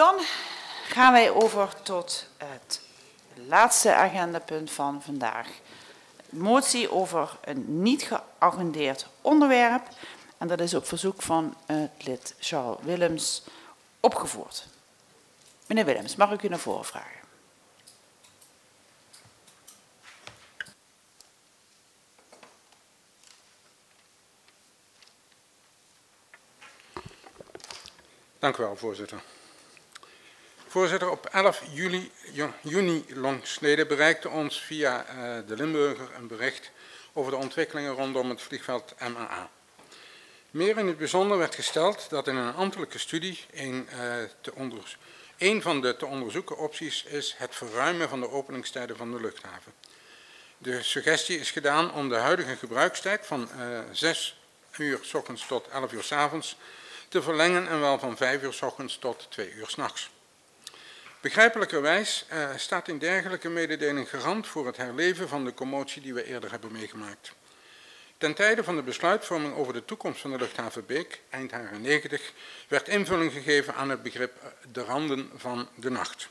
Dan gaan wij over tot het laatste agendapunt van vandaag. Motie over een niet geagendeerd onderwerp. En dat is op verzoek van het lid Charles Willems opgevoerd. Meneer Willems, mag ik u naar voren vragen? Dank u wel, voorzitter. Voorzitter, op 11 juni longsleden bereikte ons via de Limburger een bericht over de ontwikkelingen rondom het vliegveld MAA. Meer in het bijzonder werd gesteld dat in een ambtelijke studie een van de te onderzoeken opties is het verruimen van de openingstijden van de luchthaven. De suggestie is gedaan om de huidige gebruikstijd van 6 uur 's ochtends tot 11 uur 's avonds te verlengen en wel van 5 uur 's ochtends tot 2 uur 's nachts. Begrijpelijkerwijs staat in dergelijke mededeling garant voor het herleven van de commotie die we eerder hebben meegemaakt. Ten tijde van de besluitvorming over de toekomst van de luchthaven Beek, eind jaren 90, werd invulling gegeven aan het begrip de randen van de nacht.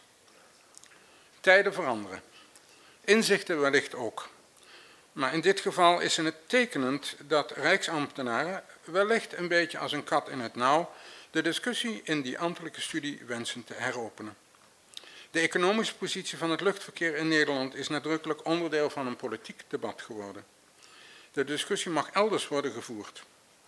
Tijden veranderen. Inzichten wellicht ook. Maar in dit geval is het tekenend dat rijksambtenaren, wellicht een beetje als een kat in het nauw, de discussie in die ambtelijke studie wensen te heropenen. De economische positie van het luchtverkeer in Nederland is nadrukkelijk onderdeel van een politiek debat geworden. De discussie mag elders worden gevoerd.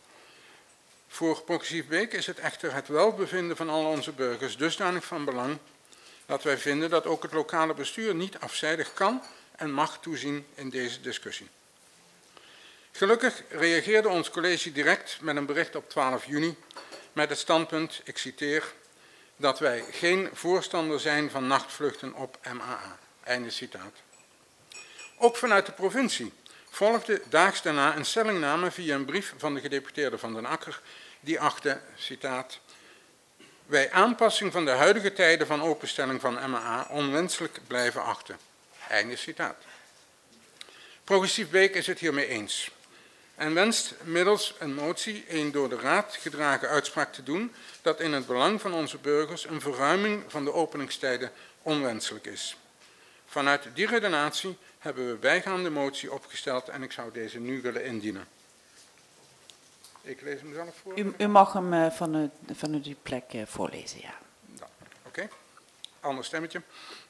Voor Progressief Beek is het echter het welbevinden van al onze burgers dusdanig van belang dat wij vinden dat ook het lokale bestuur niet afzijdig kan en mag toezien in deze discussie. Gelukkig reageerde ons college direct met een bericht op 12 juni met het standpunt, ik citeer, dat wij geen voorstander zijn van nachtvluchten op MAA. Einde citaat. Ook vanuit de provincie volgde daags daarna een stellingname via een brief van de gedeputeerde Van den Akker, die achtte, citaat, wij aanpassing van de huidige tijden van openstelling van MAA onwenselijk blijven achten. Einde citaat. Progressief Beek is het hiermee eens en wenst middels een motie een door de Raad gedragen uitspraak te doen dat in het belang van onze burgers een verruiming van de openingstijden onwenselijk is. Vanuit die redenatie hebben we bijgaande motie opgesteld en ik zou deze nu willen indienen. Ik lees hem zelf voor. U mag hem van die plek voorlezen, ja. Oké. Ander stemmetje.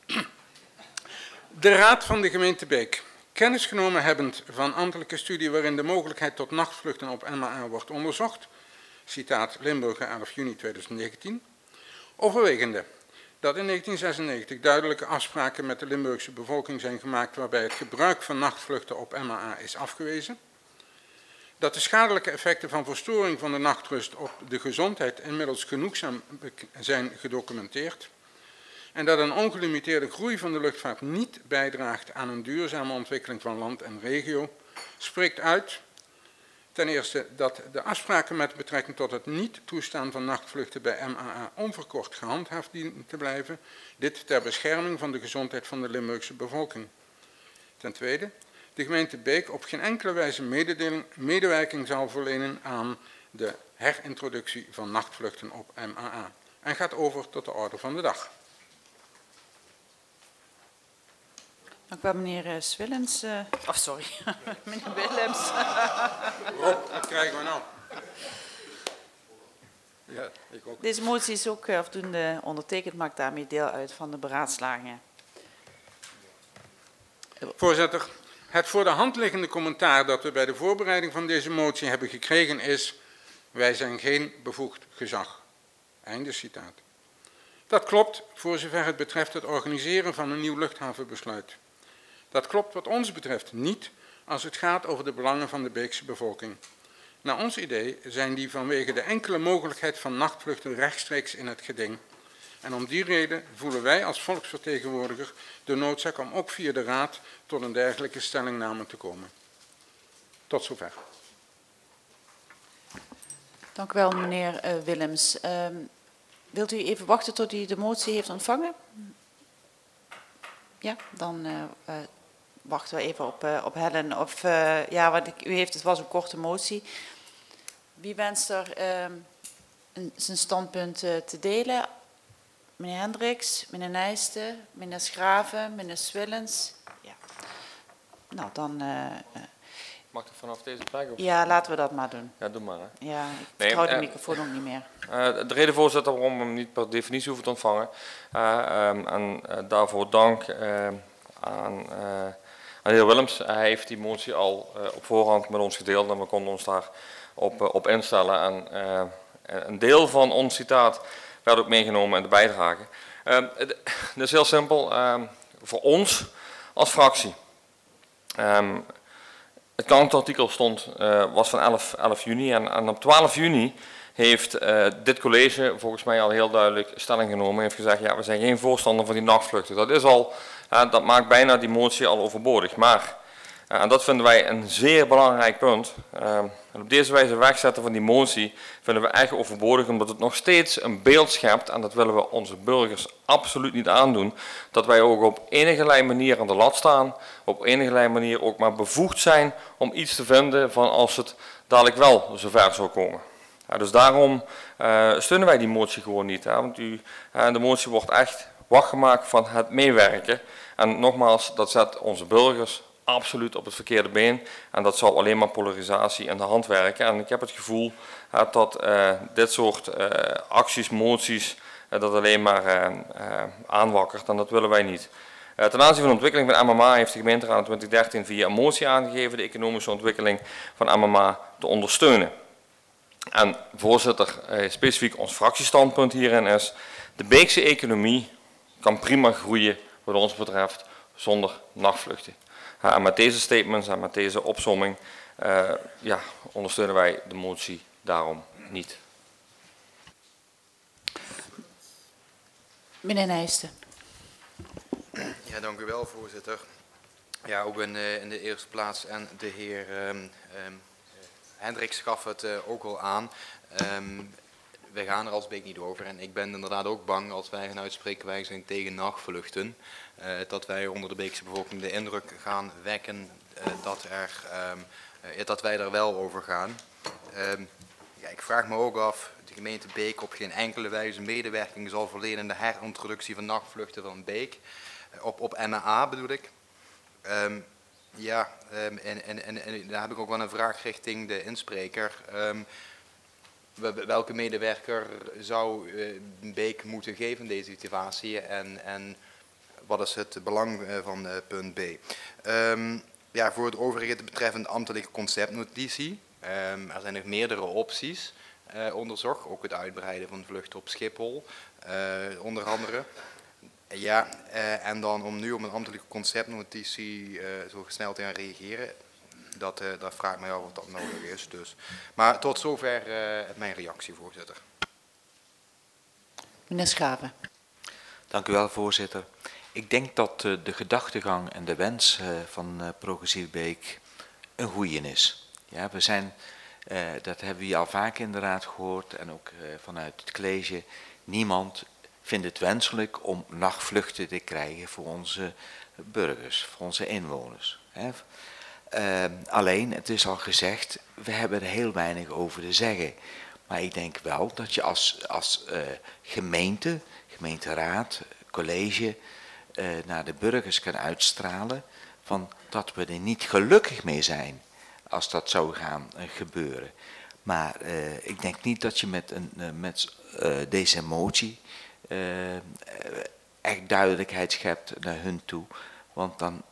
De Raad van de gemeente Beek. Kennis genomen hebbend van ambtelijke studie waarin de mogelijkheid tot nachtvluchten op MAA wordt onderzocht, citaat Limburger 11 juni 2019, overwegende dat in 1996 duidelijke afspraken met de Limburgse bevolking zijn gemaakt waarbij het gebruik van nachtvluchten op MAA is afgewezen, dat de schadelijke effecten van verstoring van de nachtrust op de gezondheid inmiddels genoegzaam zijn gedocumenteerd en dat een ongelimiteerde groei van de luchtvaart niet bijdraagt aan een duurzame ontwikkeling van land en regio, spreekt uit ten eerste dat de afspraken met betrekking tot het niet toestaan van nachtvluchten bij MAA onverkort gehandhaafd dienen te blijven, dit ter bescherming van de gezondheid van de Limburgse bevolking. Ten tweede, de gemeente Beek op geen enkele wijze medewerking zal verlenen aan de herintroductie van nachtvluchten op MAA en gaat over tot de orde van de dag. Dank u wel, meneer Swillens. Sorry, meneer Willems. Rob, wat krijgen we nou? Ja, ik ook. Deze motie is ook afdoende ondertekend, maakt daarmee deel uit van de beraadslagingen. Voorzitter, het voor de hand liggende commentaar dat we bij de voorbereiding van deze motie hebben gekregen is, wij zijn geen bevoegd gezag. Einde citaat. Dat klopt voor zover het betreft het organiseren van een nieuw luchthavenbesluit. Dat klopt wat ons betreft niet als het gaat over de belangen van de Beekse bevolking. Naar ons idee zijn die vanwege de enkele mogelijkheid van nachtvluchten rechtstreeks in het geding. En om die reden voelen wij als volksvertegenwoordiger de noodzaak om ook via de Raad tot een dergelijke stellingname te komen. Tot zover. Dank u wel, meneer Willems. Wilt u even wachten tot u de motie heeft ontvangen? Ja, dan wachten we even op Helen. Of, ja, want u heeft, het was een korte motie. Wie wenst er zijn standpunt te delen? Meneer Hendricks, meneer Nijsten, meneer Schraven, meneer Swillens. Ja. Nou, dan... Mag ik vanaf deze plek? Of? ja, laten we dat maar doen. Ja, doe maar. Hè. Ja, ik vertrouw de microfoon ook niet meer. De reden, voorzitter, waarom we hem niet per definitie hoeven te ontvangen. En daarvoor dank aan de heer Willems. Hij heeft die motie al op voorhand met ons gedeeld en we konden ons daar op instellen. En een deel van ons citaat werd ook meegenomen in de bijdrage. Het is heel simpel. Voor ons als fractie. Het krantenartikel was van 11 juni en op 12 juni heeft dit college volgens mij al heel duidelijk stelling genomen. Heeft gezegd, ja, we zijn geen voorstander van die nachtvluchten. Dat maakt bijna die motie al overbodig. Maar, en dat vinden wij een zeer belangrijk punt. En op deze wijze wegzetten van die motie vinden we echt overbodig, omdat het nog steeds een beeld schept, en dat willen we onze burgers absoluut niet aandoen, dat wij ook op enige manier aan de lat staan, op enige manier ook maar bevoegd zijn om iets te vinden van als het dadelijk wel zover zou komen. Ja, dus daarom steunen wij die motie gewoon niet. Hè, want de motie wordt echt wachtgemaakt van het meewerken. En nogmaals, dat zet onze burgers absoluut op het verkeerde been. En dat zal alleen maar polarisatie in de hand werken. En ik heb het gevoel dat dit soort acties, moties, dat alleen maar aanwakkert. En dat willen wij niet. Ten aanzien van de ontwikkeling van MMA heeft de gemeenteraad in 2013 via een motie aangegeven de economische ontwikkeling van MMA te ondersteunen. En voorzitter, specifiek ons fractiestandpunt hierin is, de Beekse economie kan prima groeien wat ons betreft zonder nachtvluchten. En met deze statements en met deze opsomming ondersteunen wij de motie daarom niet. Meneer Nijsten. Ja, dank u wel, voorzitter. Ja, ook in de eerste plaats en de heer Hendricks gaf het ook al aan. We gaan er als Beek niet over en ik ben inderdaad ook bang als wij gaan uitspreken wij zijn tegen nachtvluchten. Dat wij onder de Beekse bevolking de indruk gaan wekken dat wij er wel over gaan. Ja, ik vraag me ook af, de gemeente Beek op geen enkele wijze medewerking zal verlenen in de herintroductie van nachtvluchten van Beek. Op MA bedoel ik. En daar heb ik ook wel een vraag richting de inspreker. Welke medewerker zou Beek moeten geven in deze situatie en wat is het belang van punt B? Voor het overige betreffende ambtelijke conceptnotitie. Er zijn nog meerdere opties onderzocht, ook het uitbreiden van vluchten op Schiphol, onder andere. Ja, en dan om nu op een ambtelijke conceptnotitie zo snel te gaan reageren, dat vraag ik mij af of dat nodig is. Dus. Maar tot zover mijn reactie, voorzitter. Meneer Schaven. Dank u wel, voorzitter. Ik denk dat de gedachtegang en de wens van Progressief Beek een goeie is. Ja, dat hebben we al vaak in de raad gehoord en ook vanuit het college. Niemand vindt het wenselijk om nachtvluchten te krijgen voor onze burgers, voor onze inwoners. Alleen, het is al gezegd, we hebben er heel weinig over te zeggen. Maar ik denk wel dat je als gemeente, gemeenteraad, college, naar de burgers kan uitstralen van dat we er niet gelukkig mee zijn als dat zou gaan gebeuren. Maar ik denk niet dat je met deze motie echt duidelijkheid schept naar hun toe. Want dan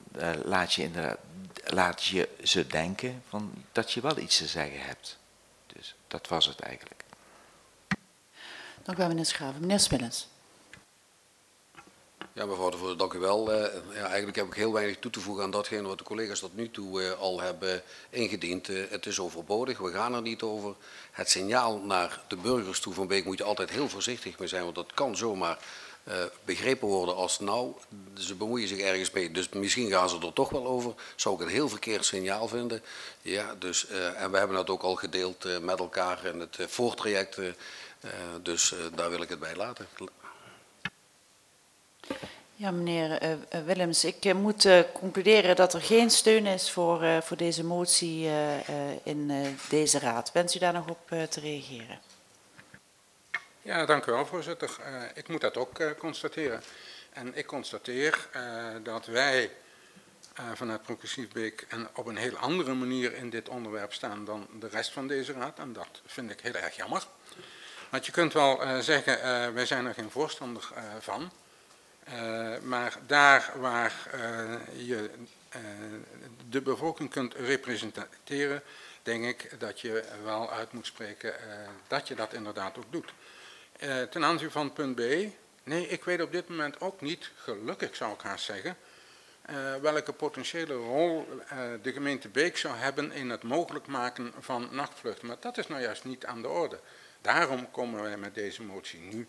laat je ze denken van dat je wel iets te zeggen hebt. Dus dat was het eigenlijk. Dank u wel, meneer Schaven. Meneer Swillens. Ja, mevrouw de voorzitter, dank u wel. Eigenlijk heb ik heel weinig toe te voegen aan datgene wat de collega's tot nu toe al hebben ingediend. Het is overbodig, we gaan er niet over. Het signaal naar de burgers toe van Beek moet je altijd heel voorzichtig mee zijn, want dat kan zomaar begrepen worden als nou, ze bemoeien zich ergens mee, dus misschien gaan ze er toch wel over. Zou ik een heel verkeerd signaal vinden. Ja, dus, en we hebben dat ook al gedeeld met elkaar in het voortraject, dus daar wil ik het bij laten. Ja, meneer Willems, ik moet concluderen dat er geen steun is voor deze motie in deze raad. Wens u daar nog op te reageren? Ja, dank u wel, voorzitter. Ik moet dat ook constateren. En ik constateer dat wij vanuit Progressief Beek en op een heel andere manier in dit onderwerp staan dan de rest van deze raad. En dat vind ik heel erg jammer. Want je kunt wel zeggen, wij zijn er geen voorstander van. Maar daar waar je de bevolking kunt representeren, denk ik dat je wel uit moet spreken dat je dat inderdaad ook doet. Ten aanzien van punt B, nee, ik weet op dit moment ook niet, gelukkig zou ik haast zeggen, welke potentiële rol de gemeente Beek zou hebben in het mogelijk maken van nachtvluchten. Maar dat is nou juist niet aan de orde. Daarom komen wij met deze motie nu.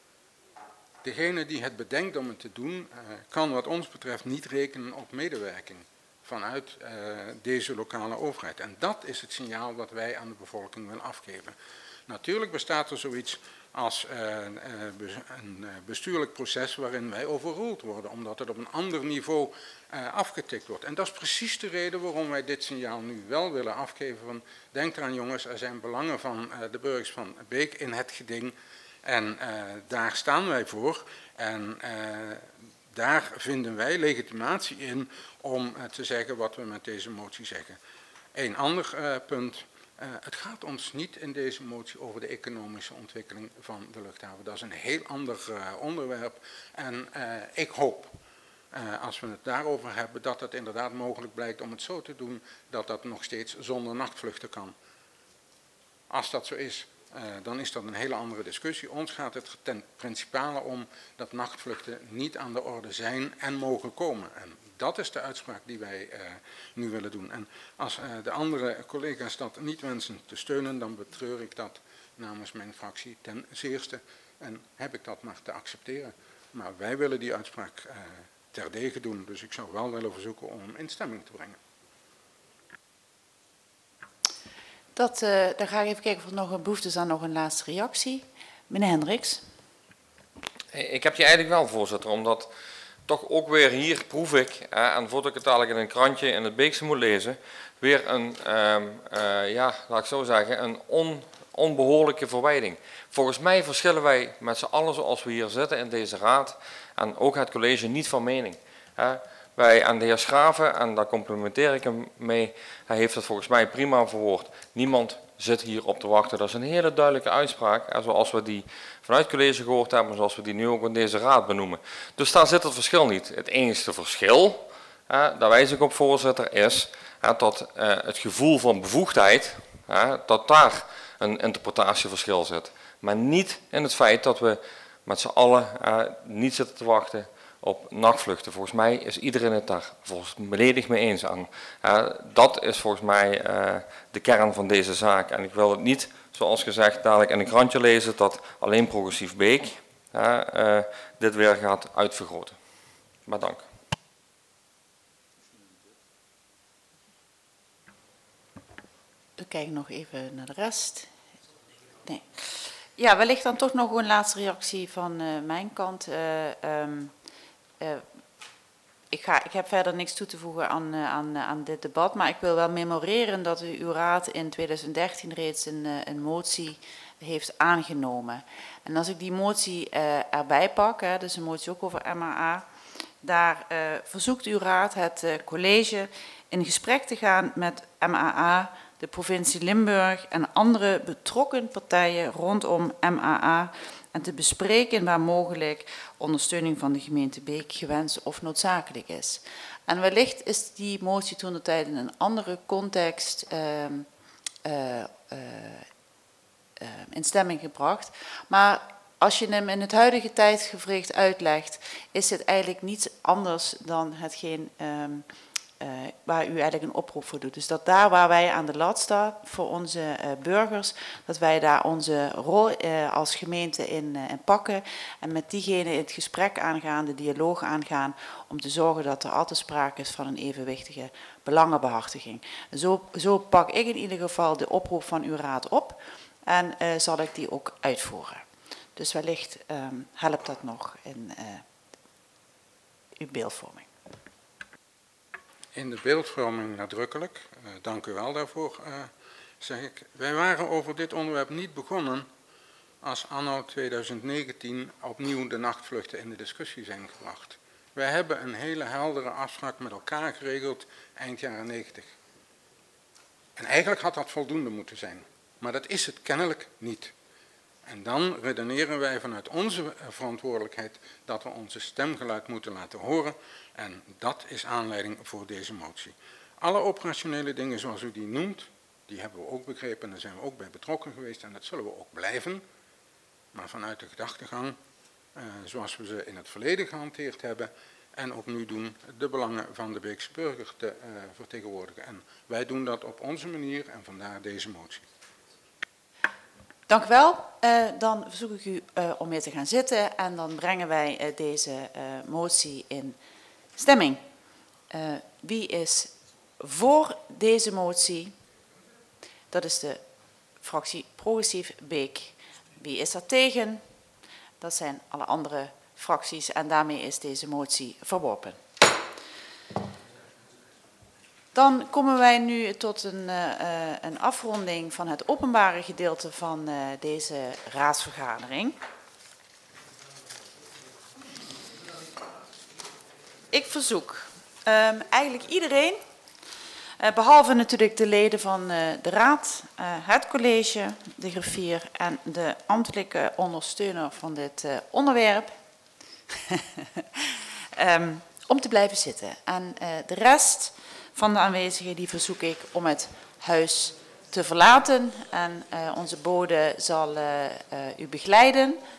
Degene die het bedenkt om het te doen, kan wat ons betreft niet rekenen op medewerking vanuit deze lokale overheid. En dat is het signaal dat wij aan de bevolking willen afgeven. Natuurlijk bestaat er zoiets als een bestuurlijk proces waarin wij overroeld worden, omdat het op een ander niveau afgetikt wordt. En dat is precies de reden waarom wij dit signaal nu wel willen afgeven. Van, denk eraan jongens, er zijn belangen van de burgers van Beek in het geding en daar staan wij voor. En daar vinden wij legitimatie in om te zeggen wat we met deze motie zeggen. Een ander punt. Het gaat ons niet in deze motie over de economische ontwikkeling van de luchthaven. Dat is een heel ander onderwerp. En ik hoop, als we het daarover hebben, dat het inderdaad mogelijk blijkt om het zo te doen dat dat nog steeds zonder nachtvluchten kan. Als dat zo is, dan is dat een hele andere discussie. Ons gaat het ten principale om dat nachtvluchten niet aan de orde zijn en mogen komen. En dat is de uitspraak die wij nu willen doen. En als de andere collega's dat niet wensen te steunen, dan betreur ik dat namens mijn fractie ten zeerste. En heb ik dat maar te accepteren. Maar wij willen die uitspraak terdege doen. Dus ik zou wel willen verzoeken om hem in stemming te brengen. Dan ga ik even kijken of er nog een behoefte is aan nog een laatste reactie. Meneer Hendricks. Ik heb die eigenlijk wel, voorzitter, omdat toch ook weer hier proef ik, en voordat ik het dadelijk in een krantje in het Beekse moet lezen, weer een, ja, laat ik zo zeggen, een onbehoorlijke verwijding. Volgens mij verschillen wij met z'n allen zoals we hier zitten in deze raad en ook het college niet van mening. Wij aan de heer Schraven, en daar complimenteer ik hem mee, hij heeft het volgens mij prima verwoord. Niemand zit hier op te wachten. Dat is een hele duidelijke uitspraak, zoals we die vanuit het college gehoord hebben, zoals we die nu ook in deze raad benoemen. Dus daar zit het verschil niet. Het enige verschil, daar wijs ik op, voorzitter, is dat het gevoel van bevoegdheid, dat daar een interpretatieverschil zit. Maar niet in het feit dat we met z'n allen niet zitten te wachten op nachtvluchten. Volgens mij is iedereen het daar volledig mee eens aan. Dat is volgens mij de kern van deze zaak. En ik wil het niet, zoals gezegd, dadelijk in een krantje lezen dat alleen Progressief Beek dit weer gaat uitvergroten. Maar dank. We kijken nog even naar de rest. Nee. Ja, wellicht dan toch nog een laatste reactie van mijn kant. Ik heb verder niks toe te voegen aan dit debat, maar ik wil wel memoreren dat uw raad in 2013 reeds een motie heeft aangenomen. En als ik die motie erbij pak, dus een motie ook over MAA, daar verzoekt uw raad het college in gesprek te gaan met MAA, de provincie Limburg en andere betrokken partijen rondom MAA en te bespreken waar mogelijk ondersteuning van de gemeente Beek gewenst of noodzakelijk is. En wellicht is die motie toentertijd in een andere context in stemming gebracht. Maar als je hem in het huidige tijdsgewricht uitlegt, is het eigenlijk niets anders dan hetgeen waar u eigenlijk een oproep voor doet. Dus dat daar waar wij aan de lat staan voor onze burgers, dat wij daar onze rol als gemeente in pakken en met diegene in het gesprek aangaan, de dialoog aangaan, om te zorgen dat er altijd sprake is van een evenwichtige belangenbehartiging. Zo pak ik in ieder geval de oproep van uw raad op en zal ik die ook uitvoeren. Dus wellicht helpt dat nog in uw beeldvorming. In de beeldvorming nadrukkelijk, dank u wel daarvoor, zeg ik. Wij waren over dit onderwerp niet begonnen als anno 2019 opnieuw de nachtvluchten in de discussie zijn gebracht. Wij hebben een hele heldere afspraak met elkaar geregeld eind jaren 90. En eigenlijk had dat voldoende moeten zijn. Maar dat is het kennelijk niet. En dan redeneren wij vanuit onze verantwoordelijkheid dat we onze stemgeluid moeten laten horen. En dat is aanleiding voor deze motie. Alle operationele dingen zoals u die noemt, die hebben we ook begrepen en daar zijn we ook bij betrokken geweest en dat zullen we ook blijven. Maar vanuit de gedachtegang, zoals we ze in het verleden gehanteerd hebben en ook nu doen, de belangen van de Beekse burger te vertegenwoordigen. En wij doen dat op onze manier en vandaar deze motie. Dank u wel. Dan verzoek ik u om weer te gaan zitten en dan brengen wij deze motie in stemming. Wie is voor deze motie? Dat is de fractie Progressief Beek. Wie is er tegen? Dat zijn alle andere fracties en daarmee is deze motie verworpen. Dan komen wij nu tot een afronding van het openbare gedeelte van deze raadsvergadering. Ik verzoek eigenlijk iedereen, behalve natuurlijk de leden van de raad, het college, de griffier en de ambtelijke ondersteuner van dit onderwerp, om te blijven zitten. En de rest van de aanwezigen die verzoek ik om het huis te verlaten. En onze bode zal u begeleiden